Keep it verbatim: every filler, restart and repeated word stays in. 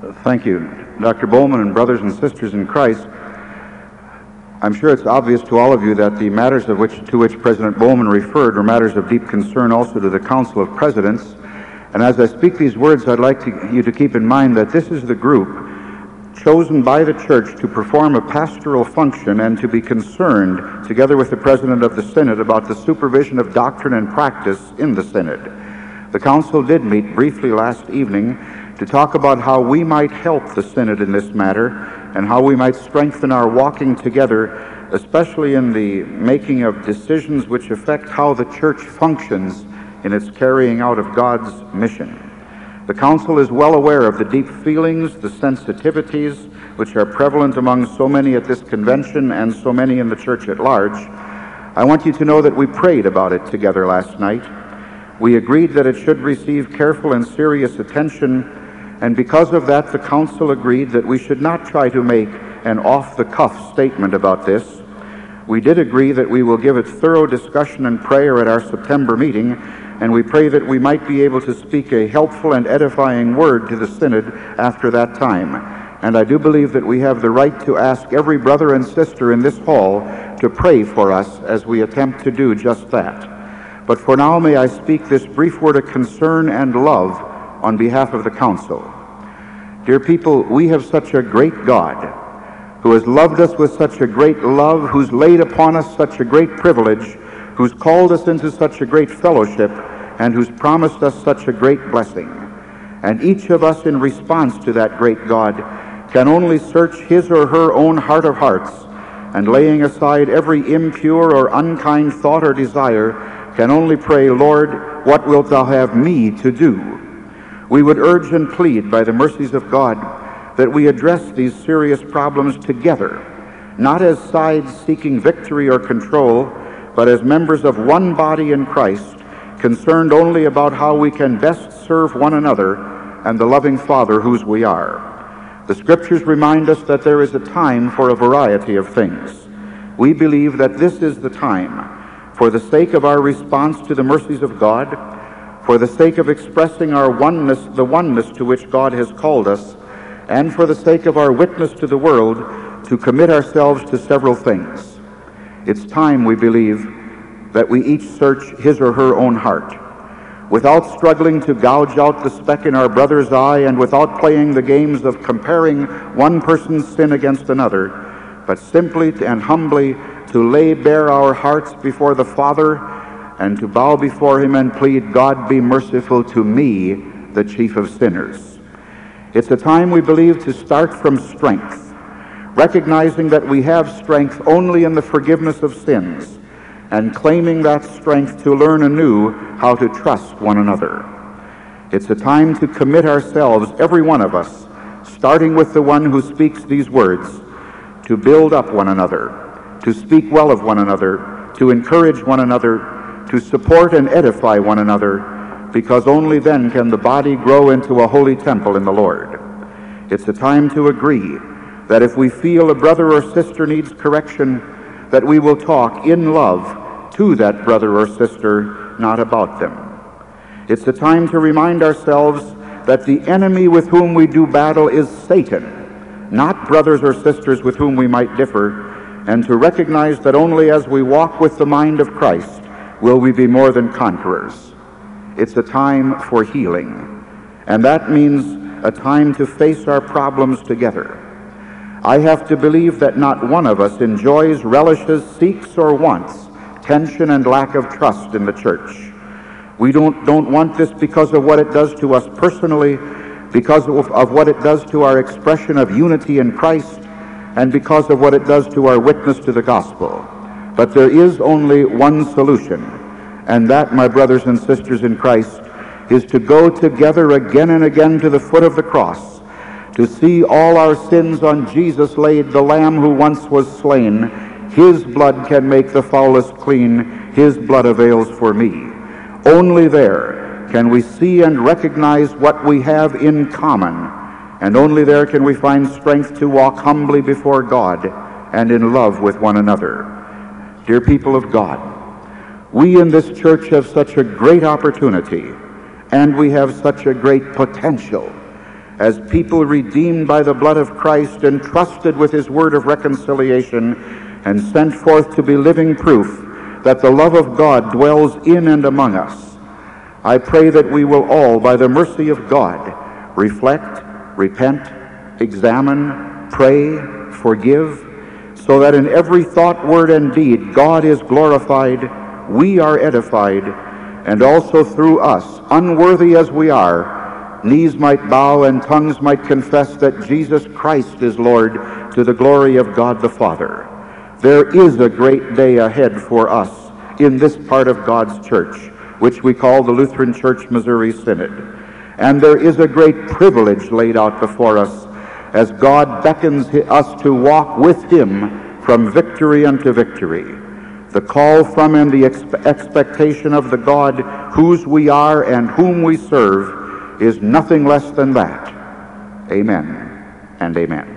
Thank you, Doctor Bowman and brothers and sisters in Christ. I'm sure it's obvious to all of you that the matters of which, to which President Bowman referred are matters of deep concern also to the Council of Presidents. And as I speak these words, I'd like to, you to keep in mind that this is the group chosen by the Church to perform a pastoral function and to be concerned, together with the President of the Synod, about the supervision of doctrine and practice in the Synod. The Council did meet briefly last evening to talk about how we might help the Synod in this matter and how we might strengthen our walking together, especially in the making of decisions which affect how the Church functions in its carrying out of God's mission. The Council is well aware of the deep feelings, the sensitivities which are prevalent among so many at this convention and so many in the Church at large. I want you to know that we prayed about it together last night. We agreed that it should receive careful and serious attention, and because of that, the Council agreed that we should not try to make an off-the-cuff statement about this. We did agree that we will give it thorough discussion and prayer at our September meeting, and we pray that we might be able to speak a helpful and edifying word to the Synod after that time. And I do believe that we have the right to ask every brother and sister in this hall to pray for us as we attempt to do just that. But for now, may I speak this brief word of concern and love on behalf of the Council. Dear people, we have such a great God who has loved us with such a great love, who's laid upon us such a great privilege, who's called us into such a great fellowship, and who's promised us such a great blessing. And each of us, in response to that great God, can only search his or her own heart of hearts, and laying aside every impure or unkind thought or desire, can only pray, Lord, what wilt thou have me to do? We would urge and plead by the mercies of God that we address these serious problems together, not as sides seeking victory or control, but as members of one body in Christ, concerned only about how we can best serve one another and the loving Father whose we are. The Scriptures remind us that there is a time for a variety of things. We believe that this is the time, for the sake of our response to the mercies of God, for the sake of expressing our oneness, the oneness to which God has called us, and for the sake of our witness to the world, to commit ourselves to several things. It's time, we believe, that we each search his or her own heart, without struggling to gouge out the speck in our brother's eye and without playing the games of comparing one person's sin against another, but simply and humbly to lay bare our hearts before the Father and to bow before him and plead, God, be merciful to me, the chief of sinners. It's a time, we believe, to start from strength, recognizing that we have strength only in the forgiveness of sins, and claiming that strength to learn anew how to trust one another. It's a time to commit ourselves, every one of us, starting with the one who speaks these words, to build up one another, to speak well of one another, to encourage one another, to support and edify one another, because only then can the body grow into a holy temple in the Lord. It's a time to agree that if we feel a brother or sister needs correction, that we will talk in love to that brother or sister, not about them. It's a time to remind ourselves that the enemy with whom we do battle is Satan, not brothers or sisters with whom we might differ, and to recognize that only as we walk with the mind of Christ will we be more than conquerors. It's a time for healing, and that means a time to face our problems together. I have to believe that not one of us enjoys, relishes, seeks, or wants tension and lack of trust in the church. We don't, don't want this because of what it does to us personally, because of, of what it does to our expression of unity in Christ, and because of what it does to our witness to the gospel. But there is only one solution, and that, my brothers and sisters in Christ, is to go together again and again to the foot of the cross, to see all our sins on Jesus laid, the Lamb who once was slain. His blood can make the foulest clean. His blood avails for me. Only there can we see and recognize what we have in common, and only there can we find strength to walk humbly before God and in love with one another. Dear people of God, we in this church have such a great opportunity, and we have such a great potential as people redeemed by the blood of Christ, entrusted with his word of reconciliation, and sent forth to be living proof that the love of God dwells in and among us. I pray that we will all, by the mercy of God, reflect, repent, examine, pray, forgive, so that in every thought, word, and deed God is glorified, we are edified, and also through us, unworthy as we are, knees might bow and tongues might confess that Jesus Christ is Lord, to the glory of God the Father. There is a great day ahead for us in this part of God's church, which we call the Lutheran Church Missouri Synod. And there is a great privilege laid out before us as God beckons us to walk with him from victory unto victory. The call from and the expe- expectation of the God whose we are and whom we serve is nothing less than that. Amen and amen.